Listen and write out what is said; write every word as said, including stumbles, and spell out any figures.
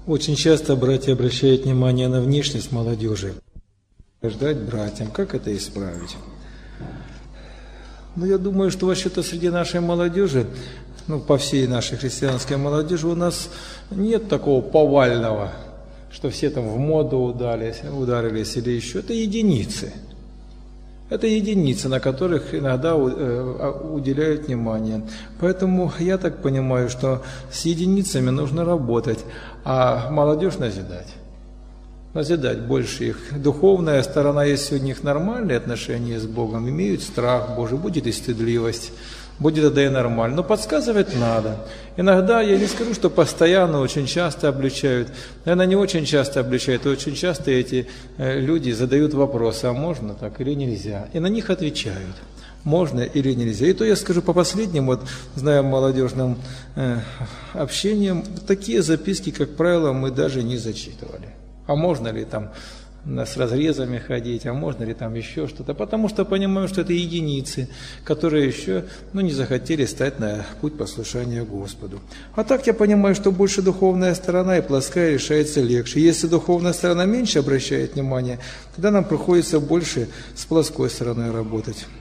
Очень часто братья обращают внимание на внешность молодежи. Ждать братьям, как это исправить? Ну, я думаю, что вообще-то среди нашей молодежи, ну, по всей нашей христианской молодежи у нас нет такого повального, что все там в моду ударились, ударились или еще. Это единицы. Это единицы, на которых иногда уделяют внимание. Поэтому я так понимаю, что с единицами нужно работать, а молодежь назидать. Назидать больше их. Духовная сторона, если у них нормальные отношения с Богом, имеют страх Божий, будет и стыдливость, будет тогда и нормально. Но подсказывать надо. Иногда, я не скажу, что постоянно, очень часто обличают. Наверное, не очень часто обличают, очень часто эти люди задают вопросы, а можно так или нельзя. И на них отвечают, можно или нельзя. И то я скажу по последним, вот, зная молодежным э, общением, такие записки, как правило, мы даже не зачитывали. А можно ли там с разрезами ходить, а можно ли там еще что-то, потому что понимаю, что это единицы, которые еще ну, не захотели стать на путь послушания Господу. А так я понимаю, что больше духовная сторона и плоская решается легче. Если духовная сторона меньше обращает внимание, тогда нам приходится больше с плоской стороной работать.